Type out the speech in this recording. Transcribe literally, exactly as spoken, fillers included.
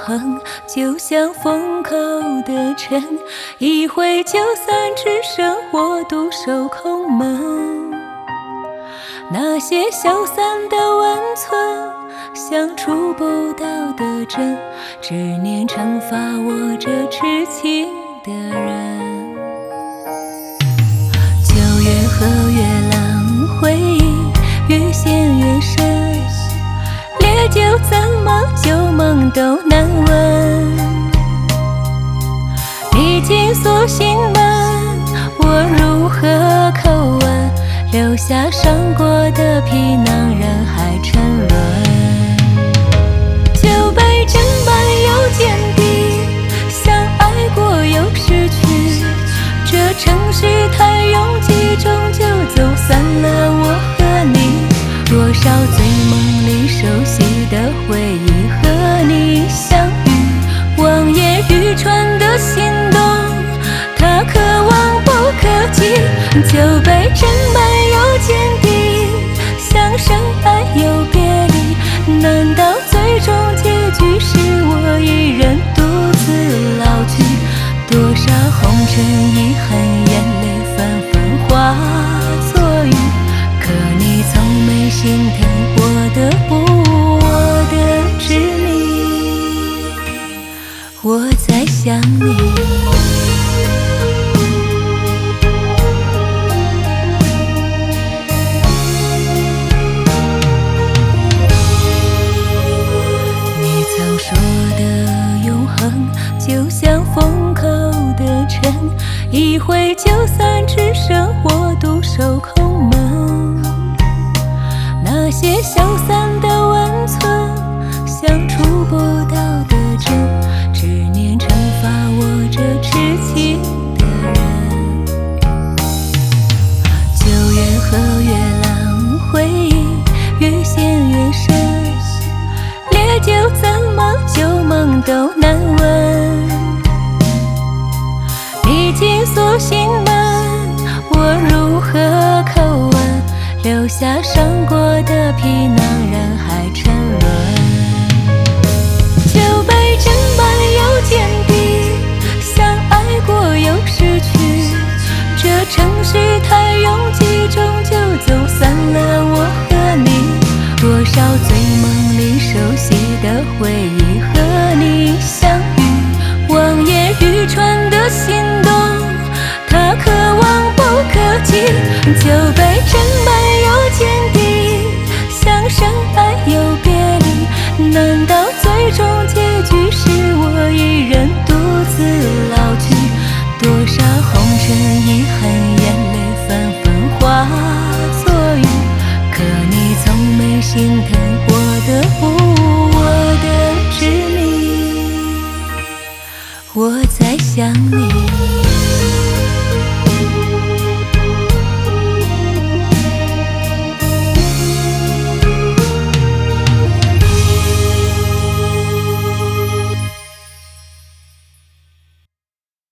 恒，就像风口的尘，一挥就散，只剩我独守空门。那些消散的温存，像触不到的针，执念惩罚我这痴情的人。九月和月朗，回忆越陷越深，烈酒怎么旧梦都难闻。历经锁心门，我如何叩问，留下伤过的皮囊，人海沉沦。酒杯斟满又见底，相爱过又失去，这城市太拥挤，终究走散了我和你。多少醉梦里熟悉的回忆和你相遇，望眼欲穿的心动，它可望不可及。酒杯斟满又见底，相生爱又别离，难道最终结局是我一人独自老去？多少红尘遗憾，眼泪纷纷化作雨，可你从没心疼我的不我的执迷。我在想你，你曾说的永恒，就像风口的尘，一挥就散，只剩我独守空门。那些消散的温存，像触不到的针，执念惩罚我这痴情的人。九月和月朗，回忆越陷越深，烈酒怎么旧梦都难闻。历经锁心门，我如何叩问，留下伤过的皮囊，人海沉沦。酒杯斟满又见底，相爱过又失去，这城市太拥挤，终究走散了我和你。多少醉梦里熟悉的回忆和你相遇，望眼欲穿的心动，它可望不可及。酒杯斟满又见底，相生爱又别离，难道最终结局是我一人独自老去？多少红尘遗憾，眼泪纷纷化作雨，可你从没心疼我的不